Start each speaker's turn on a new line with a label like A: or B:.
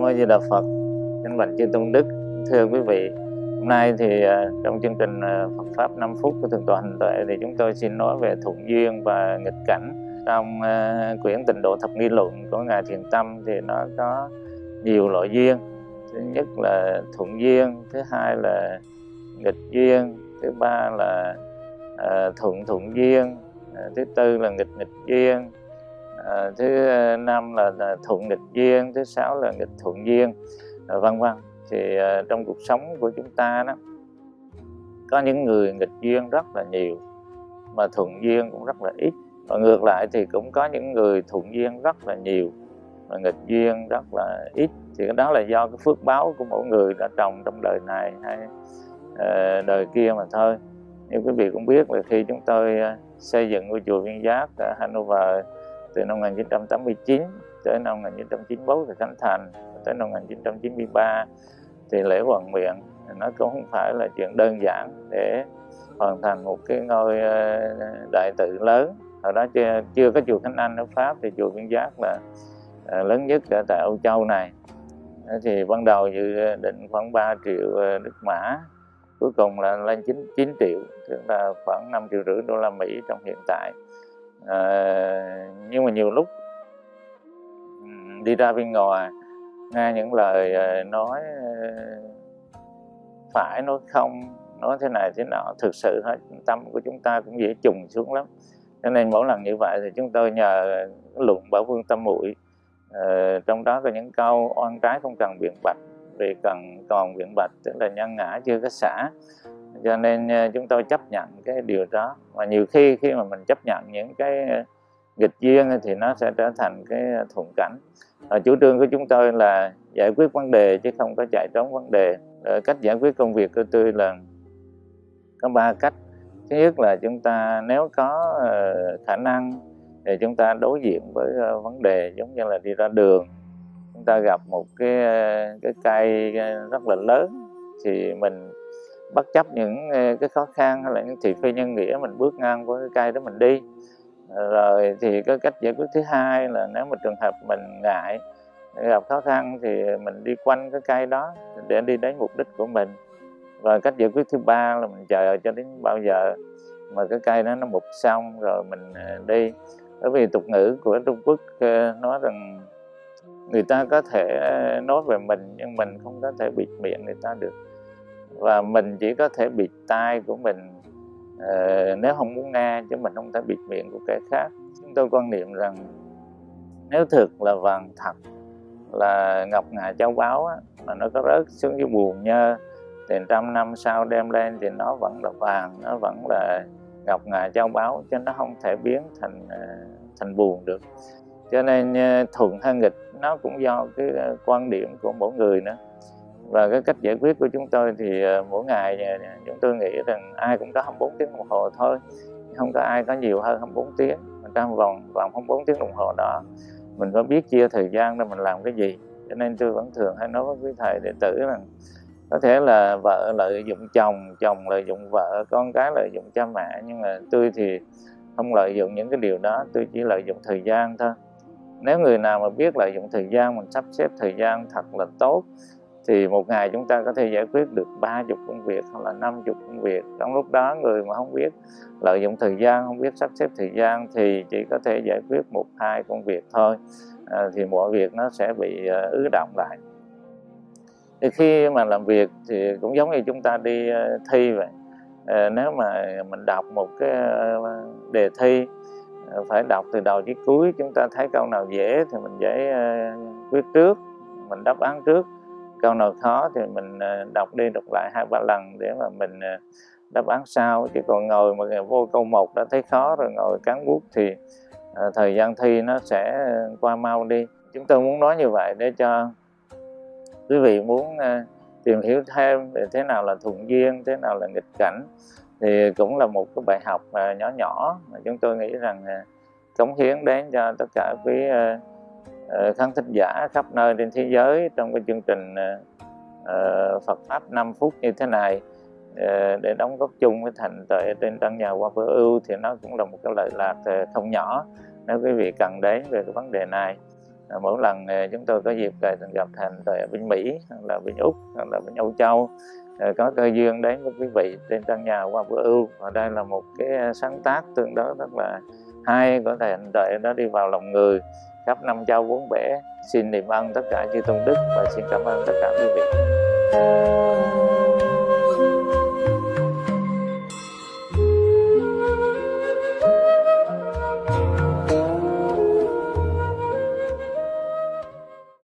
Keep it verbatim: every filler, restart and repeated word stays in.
A: A Di Đà Phật. Kính bạch chư tôn đức, thưa quý vị, hôm nay thì uh, trong chương trình uh, Phật pháp năm phút của Thượng tọa Hành Tuệ thì chúng tôi xin nói về thuận duyên và nghịch cảnh. Trong uh, quyển Tịnh Độ Thập Nghi Luận của ngài Thiền Tâm thì nó có nhiều loại duyên. Thứ nhất là thuận duyên, thứ hai là nghịch duyên, thứ ba là uh, thuận thuận duyên, uh, thứ tư là nghịch nghịch duyên, uh, thứ năm là, là thuận nghịch duyên, thứ sáu là nghịch thuận duyên, uh, vân vân. Thì uh, trong cuộc sống của chúng ta đó, có những người nghịch duyên rất là nhiều mà thuận duyên cũng rất là ít, và ngược lại thì cũng có những người thuận duyên rất là nhiều và nghịch duyên rất là ít. Thì cái đó là do cái phước báo của mỗi người đã trồng trong đời này hay uh, đời kia mà thôi. Như quý vị cũng biết là khi chúng tôi uh, xây dựng ngôi chùa Viên Giác ở Hanover từ năm một nghìn chín trăm tám mươi chín tới năm một nghìn chín trăm chín mươi mốt thì khánh thành, tới năm một nghìn chín trăm chín mươi ba thì lễ hoàn nguyện. Nó cũng không phải là chuyện đơn giản để hoàn thành một cái ngôi uh, đại tự lớn. Hồi đó chưa, chưa có chùa Khánh Anh ở Pháp thì chùa Viên Giác là uh, lớn nhất ở tại Âu Châu này. Thì ban đầu dự định khoảng ba triệu Đức Mã, cuối cùng là lên chín triệu, tức là khoảng năm triệu rưỡi đô la Mỹ trong hiện tại. À, nhưng mà nhiều lúc đi ra bên ngoài nghe những lời nói phải nói không, nói thế này thế nọ, thực sự tâm của chúng ta cũng dễ trùng xuống lắm. Cho nên mỗi lần như vậy thì chúng tôi nhờ luận Bảo Vương Tâm Muội, uh, trong đó có những câu oan trái không cần biện bạch, vì cần còn biện bạch tức là nhân ngã chưa có xả. Cho nên uh, chúng tôi chấp nhận cái điều đó. Mà nhiều khi khi mà mình chấp nhận những cái uh, nghịch duyên thì nó sẽ trở thành cái thuận cảnh. uh, Chủ trương của chúng tôi là giải quyết vấn đề chứ không có chạy trốn vấn đề. uh, Cách giải quyết công việc của tôi là có ba cách. Thứ nhất là chúng ta nếu có uh, khả năng thì chúng ta đối diện với uh, vấn đề, giống như là đi ra đường, chúng ta gặp một cái uh, cái cây rất là lớn thì mình bất chấp những uh, cái khó khăn hay là những thị phi nhân nghĩa, mình bước ngang qua cái cây đó mình đi. Uh, rồi thì cái cách giải quyết thứ hai là nếu mà trường hợp mình ngại gặp khó khăn thì mình đi quanh cái cây đó để đi đến mục đích của mình. Và cách giải quyết thứ ba là mình chờ cho đến bao giờ mà cái cây đó nó mục xong rồi mình đi. Bởi vì tục ngữ của Trung Quốc nói rằng người ta có thể nói về mình nhưng mình không có thể bịt miệng người ta được, và mình chỉ có thể bịt tai của mình uh, nếu không muốn nghe, chứ mình không thể bịt miệng của kẻ khác. Chúng tôi quan niệm rằng nếu thực là vàng thật, là ngọc ngà châu báu á, mà nó có rớt xuống cái buồng nhơ thì trăm năm sau đem lên thì nó vẫn là vàng, nó vẫn là ngọc ngà châu báu, chứ nó không thể biến thành thành buồn được. Cho nên thuận hay nghịch nó cũng do cái quan điểm của mỗi người nữa. Và cái cách giải quyết của chúng tôi thì mỗi ngày chúng tôi nghĩ rằng ai cũng có hai mươi bốn tiếng đồng hồ thôi, không có ai có nhiều hơn hai mươi bốn tiếng. Trong vòng vòng hai mươi bốn tiếng đồng hồ đó mình phải biết chia thời gian để mình làm cái gì. Cho nên tôi vẫn thường hay nói với quý thầy đệ tử rằng có thể là vợ lợi dụng chồng, chồng lợi dụng vợ, con cái lợi dụng cha mẹ, nhưng mà tôi thì không lợi dụng những cái điều đó, tôi chỉ lợi dụng thời gian thôi. Nếu người nào mà biết lợi dụng thời gian, mình sắp xếp thời gian thật là tốt thì một ngày chúng ta có thể giải quyết được ba mươi công việc hoặc là năm mươi công việc. Trong lúc đó người mà không biết lợi dụng thời gian, không biết sắp xếp thời gian thì chỉ có thể giải quyết một hai công việc thôi, à, thì mọi việc nó sẽ bị uh, ứ động lại. Thì khi mà làm việc thì cũng giống như chúng ta đi uh, thi vậy. Uh, nếu mà mình đọc một cái uh, đề thi, uh, phải đọc từ đầu chí cuối, chúng ta thấy câu nào dễ thì mình dễ uh, viết trước, mình đáp án trước. Câu nào khó thì mình uh, đọc đi đọc lại hai ba lần để mà mình uh, đáp án sau. Chứ còn ngồi mà vô câu một đã thấy khó rồi ngồi cán bút thì uh, thời gian thi nó sẽ qua mau đi. Chúng tôi muốn nói như vậy để cho quý vị muốn uh, tìm hiểu thêm về thế nào là thuận duyên, thế nào là nghịch cảnh, thì cũng là một cái bài học uh, nhỏ nhỏ mà chúng tôi nghĩ rằng uh, cống hiến đến cho tất cả quý uh, uh, khán thính giả khắp nơi trên thế giới trong cái chương trình uh, uh, Phật Pháp năm phút như thế này, uh, để đóng góp chung với thành tựu trên căn nhà Qua Vô Ưu, thì nó cũng là một cái lợi lạc uh, không nhỏ nếu quý vị cần đến về cái vấn đề này. À, mỗi lần à, chúng tôi có dịp à, gặp Thành rồi ở bên Mỹ, hoặc là bên Úc, hoặc là bên Âu Châu, à, có cơ duyên đến với quý vị trên căn nhà qua bữa ưu. Và đây là một cái sáng tác tương đối rất là hay của thầy Hạnh Tuệ, nó đi vào lòng người khắp năm châu bốn bể. Xin niệm ơn tất cả chư tôn đức và xin cảm ơn tất cả quý vị.